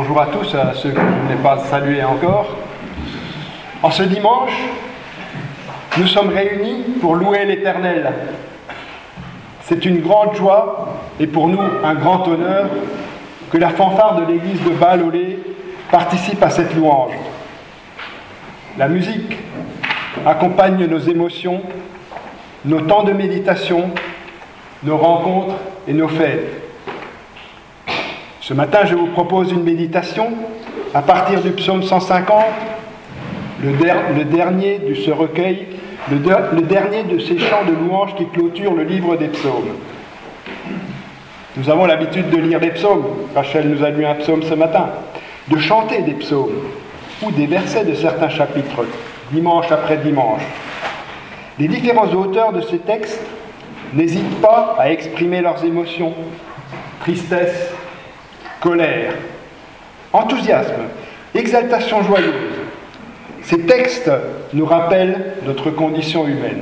Bonjour à tous, à ceux que je n'ai pas salués encore. En ce dimanche, nous sommes réunis pour louer l'Éternel. C'est une grande joie et pour nous un grand honneur que la fanfare de l'église de Bas-Laulé participe à cette louange. La musique accompagne nos émotions, nos temps de méditation, nos rencontres et nos fêtes. Ce matin, je vous propose une méditation à partir du psaume 150, le dernier de ce recueil, le dernier de ces chants de louanges qui clôturent le livre des psaumes. Nous avons l'habitude de lire les psaumes. Rachel nous a lu un psaume ce matin. De chanter des psaumes ou des versets de certains chapitres, dimanche après dimanche. Les différents auteurs de ces textes n'hésitent pas à exprimer leurs émotions, tristesse, colère, enthousiasme, exaltation joyeuse. Ces textes nous rappellent notre condition humaine.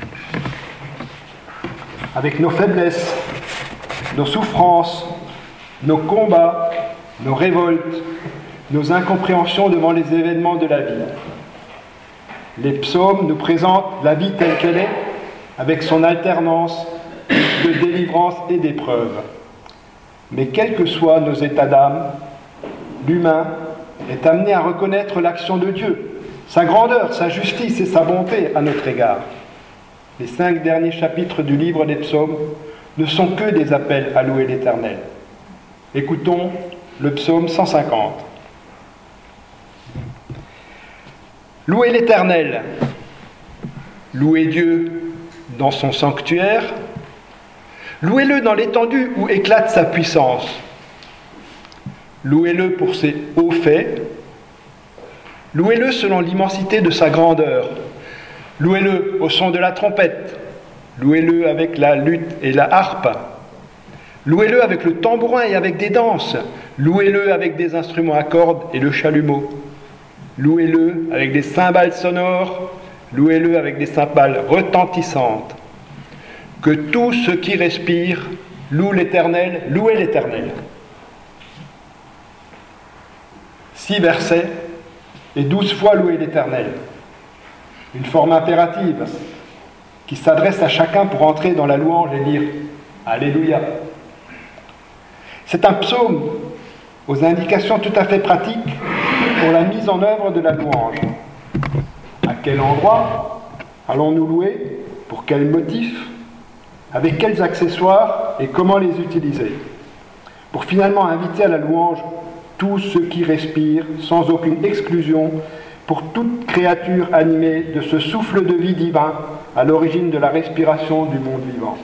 Avec nos faiblesses, nos souffrances, nos combats, nos révoltes, nos incompréhensions devant les événements de la vie. Les psaumes nous présentent la vie telle qu'elle est, avec son alternance de délivrance et d'épreuve. Mais quels que soient nos états d'âme, l'humain est amené à reconnaître l'action de Dieu, sa grandeur, sa justice et sa bonté à notre égard. Les 5 derniers chapitres du livre des psaumes ne sont que des appels à louer l'Éternel. Écoutons le psaume 150. Louez l'Éternel, louez Dieu dans son sanctuaire, louez-le dans l'étendue où éclate sa puissance, louez-le pour ses hauts faits, louez-le selon l'immensité de sa grandeur, louez-le au son de la trompette, louez-le avec la luth et la harpe, louez-le avec le tambourin et avec des danses, louez-le avec des instruments à cordes et le chalumeau, louez-le avec des cymbales sonores, louez-le avec des cymbales retentissantes. Que tout ce qui respire loue l'Éternel, louez l'Éternel. 6 versets et 12 fois louer l'Éternel. Une forme impérative qui s'adresse à chacun pour entrer dans la louange et dire Alléluia. C'est un psaume aux indications tout à fait pratiques pour la mise en œuvre de la louange. À quel endroit allons-nous louer? Pour quel motif? Avec quels accessoires et comment les utiliser? Pour finalement inviter à la louange tous ceux qui respirent, sans aucune exclusion, pour toute créature animée de ce souffle de vie divin à l'origine de la respiration du monde vivant.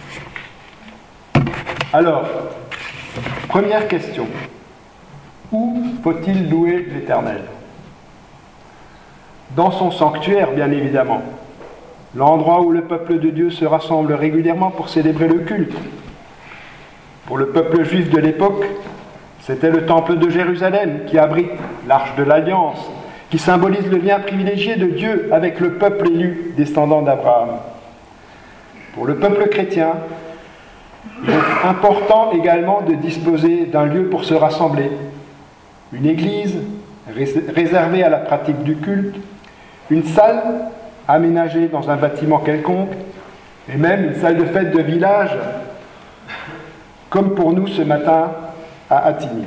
Alors, première question. Où faut-il louer l'Éternel? Dans son sanctuaire, bien évidemment. L'endroit où le peuple de Dieu se rassemble régulièrement pour célébrer le culte. Pour le peuple juif de l'époque, c'était le temple de Jérusalem qui abrite l'arche de l'Alliance, qui symbolise le lien privilégié de Dieu avec le peuple élu descendant d'Abraham. Pour le peuple chrétien, il est important également de disposer d'un lieu pour se rassembler. Une église réservée à la pratique du culte, une salle aménagée dans un bâtiment quelconque, et même une salle de fête de village, comme pour nous ce matin à Attigny.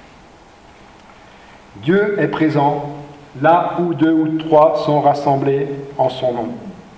Dieu est présent là où 2 ou 3 sont rassemblés en son nom.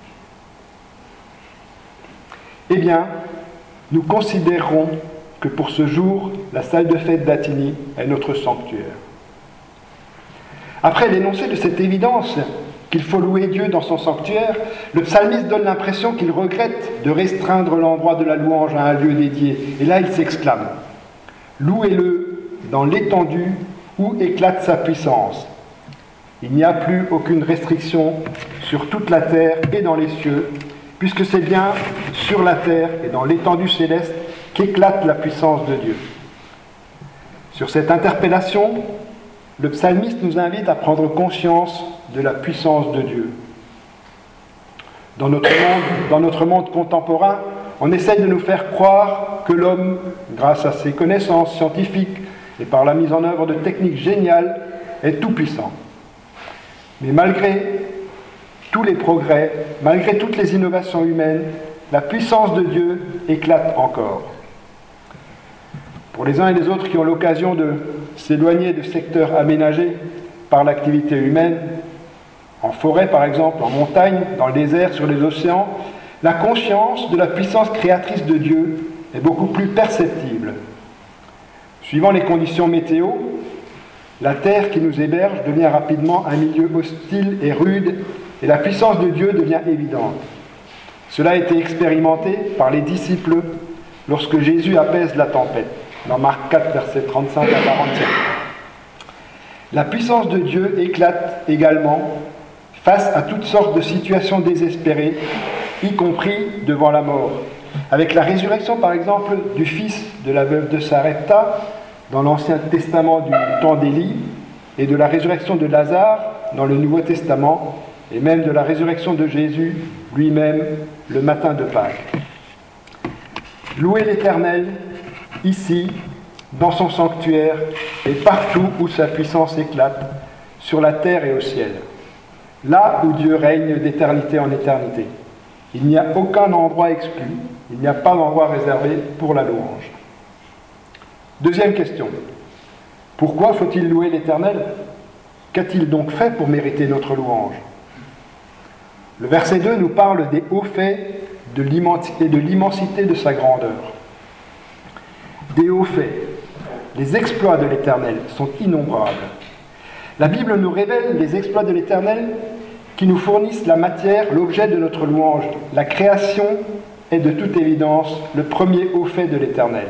Eh bien, nous considérerons que pour ce jour, la salle de fête d'Attigny est notre sanctuaire. Après l'énoncé de cette évidence qu'il faut louer Dieu dans son sanctuaire, le psalmiste donne l'impression qu'il regrette de restreindre l'endroit de la louange à un lieu dédié. Et là, il s'exclame « Louez-le dans l'étendue où éclate sa puissance. Il n'y a plus aucune restriction sur toute la terre et dans les cieux, puisque c'est bien sur la terre et dans l'étendue céleste qu'éclate la puissance de Dieu. » Sur cette interpellation, le psalmiste nous invite à prendre conscience de la puissance de Dieu. Dans notre monde contemporain, on essaye de nous faire croire que l'homme, grâce à ses connaissances scientifiques et par la mise en œuvre de techniques géniales est tout-puissant. Mais malgré tous les progrès, malgré toutes les innovations humaines, la puissance de Dieu éclate encore. Pour les uns et les autres qui ont l'occasion de s'éloigner de secteurs aménagés par l'activité humaine, en forêt par exemple, en montagne, dans le désert, sur les océans, la conscience de la puissance créatrice de Dieu est beaucoup plus perceptible. Suivant les conditions météo, la terre qui nous héberge devient rapidement un milieu hostile et rude, et la puissance de Dieu devient évidente. Cela a été expérimenté par les disciples lorsque Jésus apaise la tempête, dans Marc 4, versets 35 à 47. La puissance de Dieu éclate également face à toutes sortes de situations désespérées, y compris devant la mort. Avec la résurrection, par exemple, du fils de la veuve de Sarepta, dans l'Ancien Testament du temps d'Élie, et de la résurrection de Lazare, dans le Nouveau Testament, et même de la résurrection de Jésus lui-même, le matin de Pâques. Louez l'Éternel, ici, dans son sanctuaire, et partout où sa puissance éclate, sur la terre et au ciel. Là où Dieu règne d'éternité en éternité. Il n'y a aucun endroit exclu, il n'y a pas d'endroit réservé pour la louange. Deuxième question. Pourquoi faut-il louer l'Éternel ? Qu'a-t-il donc fait pour mériter notre louange ? Le verset 2 nous parle des hauts faits et de l'immensité de sa grandeur. Des hauts faits, les exploits de l'Éternel sont innombrables. La Bible nous révèle les exploits de l'Éternel qui nous fournissent la matière, l'objet de notre louange. La création est de toute évidence le premier haut fait de l'Éternel.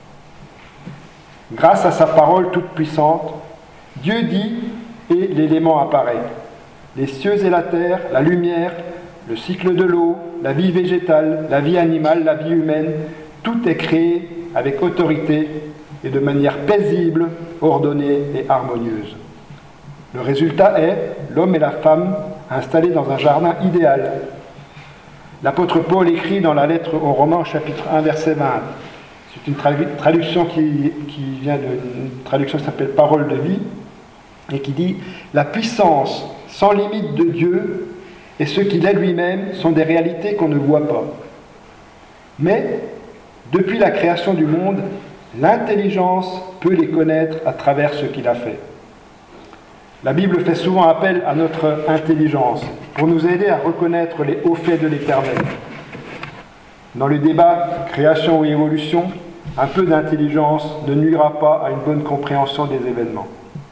Grâce à sa parole toute puissante, Dieu dit et l'élément apparaît. Les cieux et la terre, la lumière, le cycle de l'eau, la vie végétale, la vie animale, la vie humaine, tout est créé avec autorité et de manière paisible, ordonnée et harmonieuse. Le résultat est l'homme et la femme installés dans un jardin idéal. L'apôtre Paul écrit dans la lettre aux Romains, chapitre 1, verset 20. C'est une traduction qui vient d'une traduction qui s'appelle « Parole de vie » et qui dit « La puissance sans limite de Dieu et ce qu'il est lui-même sont des réalités qu'on ne voit pas. Mais, depuis la création du monde, l'intelligence peut les connaître à travers ce qu'il a fait. » La Bible fait souvent appel à notre intelligence pour nous aider à reconnaître les hauts faits de l'Éternel. Dans le débat création ou évolution, un peu d'intelligence ne nuira pas à une bonne compréhension des événements.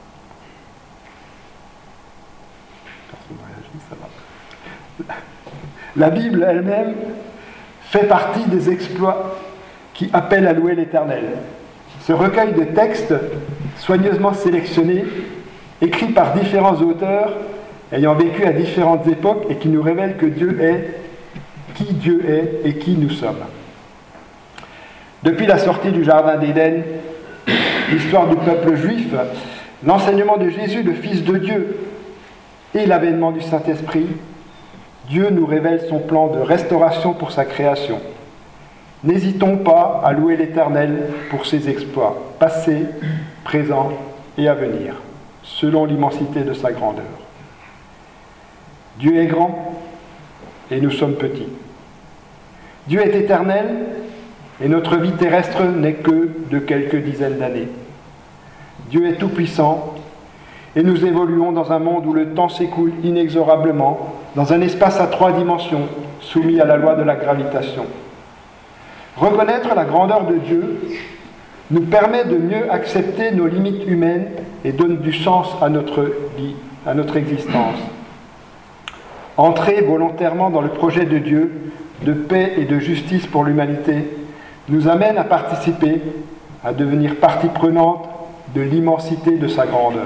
La Bible elle-même fait partie des exploits qui appellent à louer l'Éternel. Ce recueil de textes soigneusement sélectionnés, écrit par différents auteurs ayant vécu à différentes époques et qui nous révèle que Dieu est, qui Dieu est et qui nous sommes. Depuis la sortie du Jardin d'Éden, l'histoire du peuple juif, l'enseignement de Jésus, le Fils de Dieu, et l'avènement du Saint-Esprit, Dieu nous révèle son plan de restauration pour sa création. N'hésitons pas à louer l'Éternel pour ses exploits, passés, présents et à venir, selon l'immensité de sa grandeur. Dieu est grand et nous sommes petits. Dieu est éternel et notre vie terrestre n'est que de quelques dizaines d'années. Dieu est tout-puissant et nous évoluons dans un monde où le temps s'écoule inexorablement, dans un espace à 3 dimensions, soumis à la loi de la gravitation. Reconnaître la grandeur de Dieu nous permet de mieux accepter nos limites humaines et donne du sens à notre vie, à notre existence. Entrer volontairement dans le projet de Dieu, de paix et de justice pour l'humanité, nous amène à participer, à devenir partie prenante de l'immensité de sa grandeur.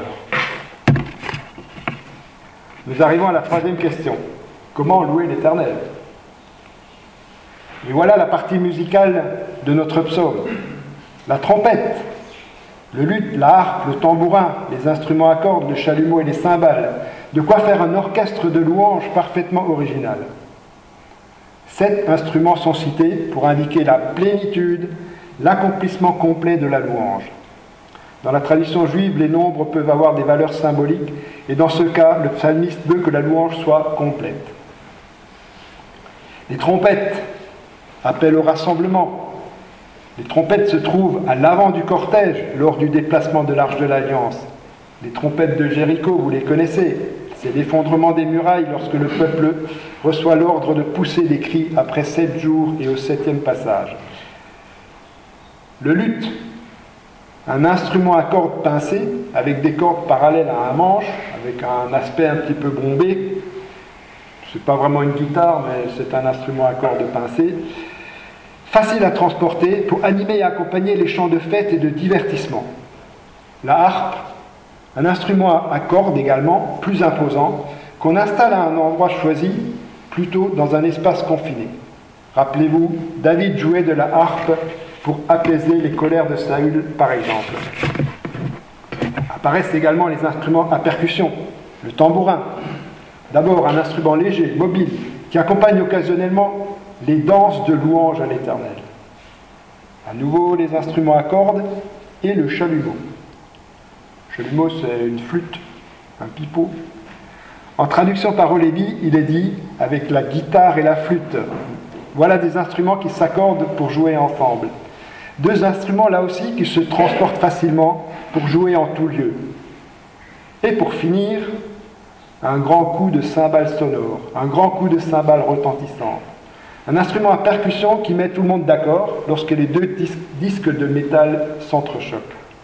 Nous arrivons à la 3e question. Comment louer l'Éternel ? Et voilà la partie musicale de notre psaume. La trompette, le luth, la harpe, le tambourin, les instruments à cordes, le chalumeau et les cymbales. De quoi faire un orchestre de louanges parfaitement original. 7 instruments sont cités pour indiquer la plénitude, l'accomplissement complet de la louange. Dans la tradition juive, les nombres peuvent avoir des valeurs symboliques, et dans ce cas, le psalmiste veut que la louange soit complète. Les trompettes appellent au rassemblement. Les trompettes se trouvent à l'avant du cortège lors du déplacement de l'Arche de l'Alliance. Les trompettes de Jéricho, vous les connaissez. C'est l'effondrement des murailles lorsque le peuple reçoit l'ordre de pousser des cris après 7 jours et au 7e passage. Le luth, un instrument à cordes pincées avec des cordes parallèles à un manche, avec un aspect un petit peu bombé. C'est pas vraiment une guitare, mais c'est un instrument à cordes pincées. Facile à transporter pour animer et accompagner les chants de fête et de divertissement. La harpe, un instrument à cordes également, plus imposant, qu'on installe à un endroit choisi, plutôt dans un espace confiné. Rappelez-vous, David jouait de la harpe pour apaiser les colères de Saül, par exemple. Apparaissent également les instruments à percussion, le tambourin. D'abord, un instrument léger, mobile, qui accompagne occasionnellement les danses de louange à l'Éternel. À nouveau, les instruments à cordes et le chalumeau. Le chalumeau, c'est une flûte, un pipeau. En traduction par Olévi, il est dit avec la guitare et la flûte. Voilà des instruments qui s'accordent pour jouer ensemble. 2 instruments là aussi qui se transportent facilement pour jouer en tout lieu. Et pour finir, un grand coup de cymbale sonore, un grand coup de cymbale retentissante. Un instrument à percussion qui met tout le monde d'accord lorsque les 2 disques de métal s'entrechoquent.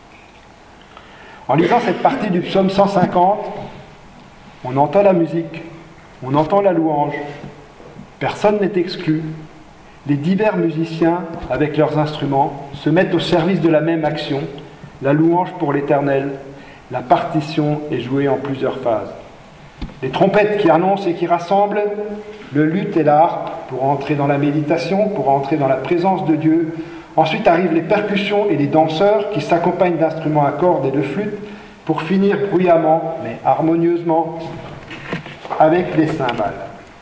En lisant cette partie du psaume 150, on entend la musique, on entend la louange. Personne n'est exclu. Les divers musiciens, avec leurs instruments, se mettent au service de la même action, la louange pour l'Éternel. La partition est jouée en plusieurs phases. Les trompettes qui annoncent et qui rassemblent, le luth et la harpe pour entrer dans la méditation, pour entrer dans la présence de Dieu. Ensuite arrivent les percussions et les danseurs qui s'accompagnent d'instruments à cordes et de flûtes pour finir bruyamment, mais harmonieusement, avec les cymbales.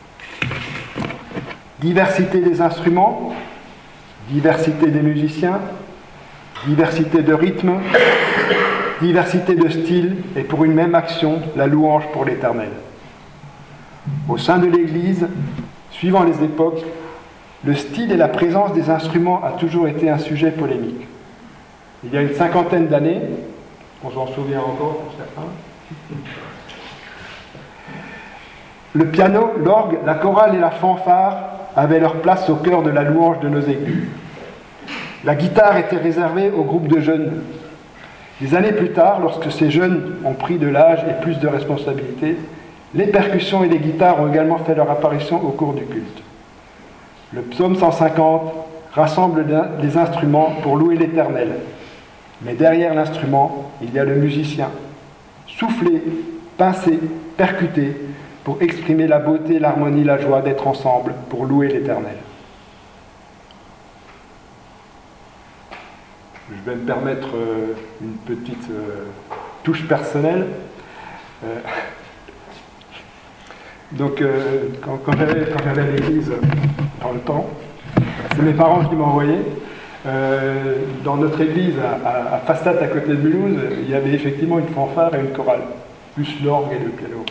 Diversité des instruments, diversité des musiciens, diversité de rythmes, diversité de styles, et pour une même action, la louange pour l'Éternel. Au sein de l'Église, suivant les époques, le style et la présence des instruments a toujours été un sujet polémique. Il y a une 50aine d'années, on s'en souvient encore pour certains, le piano, l'orgue, la chorale et la fanfare avaient leur place au cœur de la louange de nos églises. La guitare était réservée au groupe de jeunes. Des années plus tard, lorsque ces jeunes ont pris de l'âge et plus de responsabilités, les percussions et les guitares ont également fait leur apparition au cours du culte. Le psaume 150 rassemble des instruments pour louer l'Éternel. Mais derrière l'instrument, il y a le musicien. Souffler, pincer, percuter, pour exprimer la beauté, l'harmonie, la joie d'être ensemble, pour louer l'Éternel. Je vais me permettre une petite touche personnelle. Donc, quand j'avais à l'église dans le temps, c'est mes parents qui m'ont envoyé. Dans notre église à Fastat, à côté de Mulhouse, il y avait effectivement une fanfare et une chorale, plus l'orgue et le piano.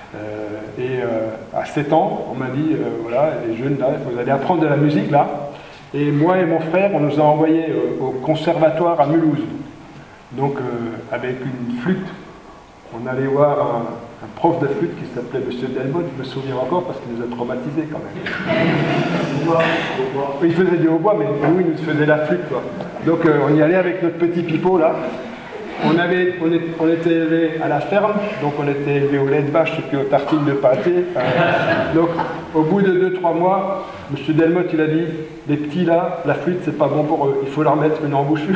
À 7 ans, on m'a dit, voilà, les jeunes, là, vous allez apprendre de la musique, là. Et moi et mon frère, on nous a envoyés au conservatoire à Mulhouse. Donc, avec une flûte, on allait voir un prof de flûte qui s'appelait M. Delmotte, je me souviens encore parce qu'il nous a traumatisés quand même. Il faisait du hautbois, mais nous, il nous faisait la flûte, quoi. Donc, on y allait avec notre petit pipeau, là. On était élevés à la ferme, donc on était élevés au lait de vache et puis aux tartines de pâté. Donc, au bout de 2-3 mois, M. Delmotte, il a dit, les petits là, la flûte, c'est pas bon pour eux, il faut leur mettre une embouchure.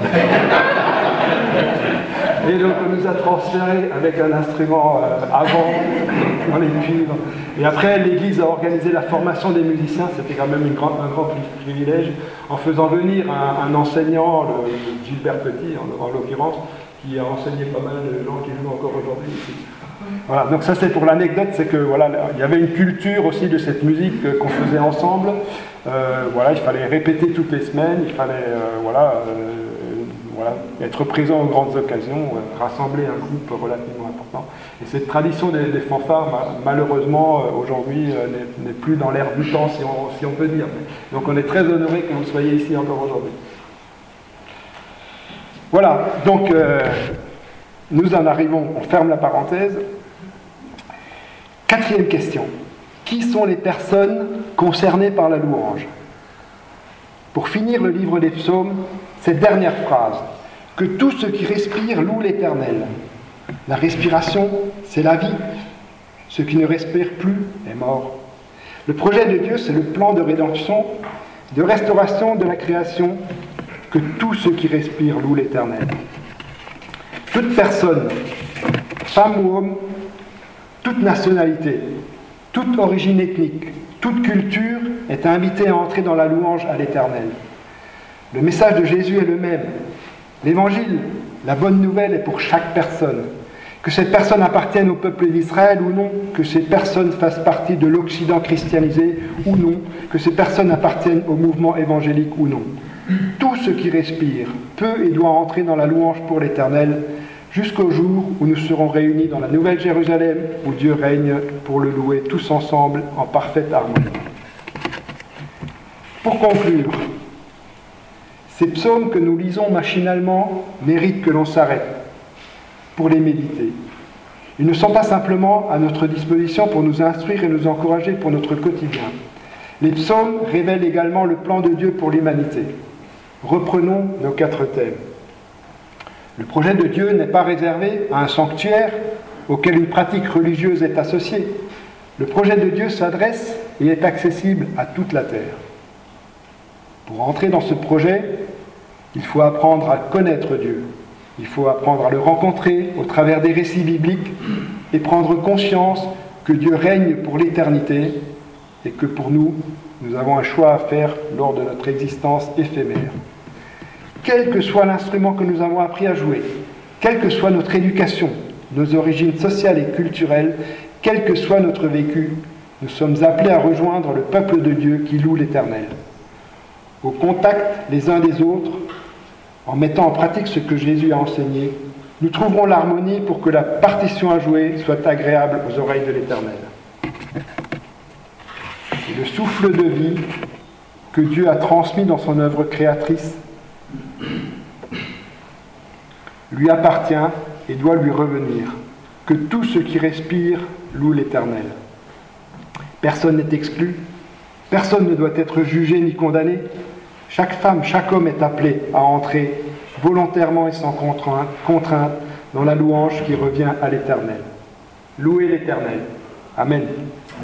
Et donc, on nous a transférés avec un instrument avant, dans les cuivres. Et après, l'Église a organisé la formation des musiciens, c'était quand même un grand privilège, en faisant venir un enseignant, le Gilbert Petit en l'occurrence, qui a enseigné pas mal de gens qui jouent encore aujourd'hui ici. Voilà, donc ça c'est pour l'anecdote, c'est que voilà, il y avait une culture aussi de cette musique qu'on faisait ensemble. Voilà, il fallait répéter toutes les semaines, il fallait voilà, être présent aux grandes occasions, rassembler un groupe relativement important. Et cette tradition des fanfares, malheureusement, aujourd'hui, n'est plus dans l'air du temps, si on peut dire. Donc on est très honoré que vous soyez ici encore aujourd'hui. Voilà, donc nous en arrivons, on ferme la parenthèse. Quatrième question. Qui sont les personnes concernées par la louange ? Pour finir le livre des psaumes, cette dernière phrase, que tout ce qui respire loue l'Éternel. La respiration, c'est la vie. Ce qui ne respire plus est mort. Le projet de Dieu, c'est le plan de rédemption, de restauration de la création, que tout ce qui respire loue l'Éternel. Toute personne, femme ou homme, toute nationalité, toute origine ethnique, toute culture est invitée à entrer dans la louange à l'Éternel. Le message de Jésus est le même. L'Évangile, la bonne nouvelle est pour chaque personne. Que cette personne appartienne au peuple d'Israël ou non, que ces personnes fassent partie de l'Occident christianisé ou non, que ces personnes appartiennent au mouvement évangélique ou non. Tout ce qui respire peut et doit entrer dans la louange pour l'Éternel, jusqu'au jour où nous serons réunis dans la Nouvelle Jérusalem, où Dieu règne pour le louer tous ensemble en parfaite harmonie. Pour conclure, ces psaumes que nous lisons machinalement méritent que l'on s'arrête pour les méditer. Ils ne sont pas simplement à notre disposition pour nous instruire et nous encourager pour notre quotidien. Les psaumes révèlent également le plan de Dieu pour l'humanité. Reprenons nos 4 thèmes. Le projet de Dieu n'est pas réservé à un sanctuaire auquel une pratique religieuse est associée. Le projet de Dieu s'adresse et est accessible à toute la terre. Pour entrer dans ce projet, il faut apprendre à connaître Dieu. Il faut apprendre à le rencontrer au travers des récits bibliques et prendre conscience que Dieu règne pour l'éternité et que pour nous, nous avons un choix à faire lors de notre existence éphémère. Quel que soit l'instrument que nous avons appris à jouer, quelle que soit notre éducation, nos origines sociales et culturelles, quel que soit notre vécu, nous sommes appelés à rejoindre le peuple de Dieu qui loue l'Éternel. Au contact les uns des autres, en mettant en pratique ce que Jésus a enseigné, nous trouverons l'harmonie pour que la partition à jouer soit agréable aux oreilles de l'Éternel. Et le souffle de vie que Dieu a transmis dans son œuvre créatrice lui appartient et doit lui revenir. Que tout ce qui respire loue l'Éternel. Personne n'est exclu, personne ne doit être jugé ni condamné. Chaque femme, chaque homme est appelé à entrer volontairement et sans contrainte dans la louange qui revient à l'Éternel. Louez l'Éternel. Amen.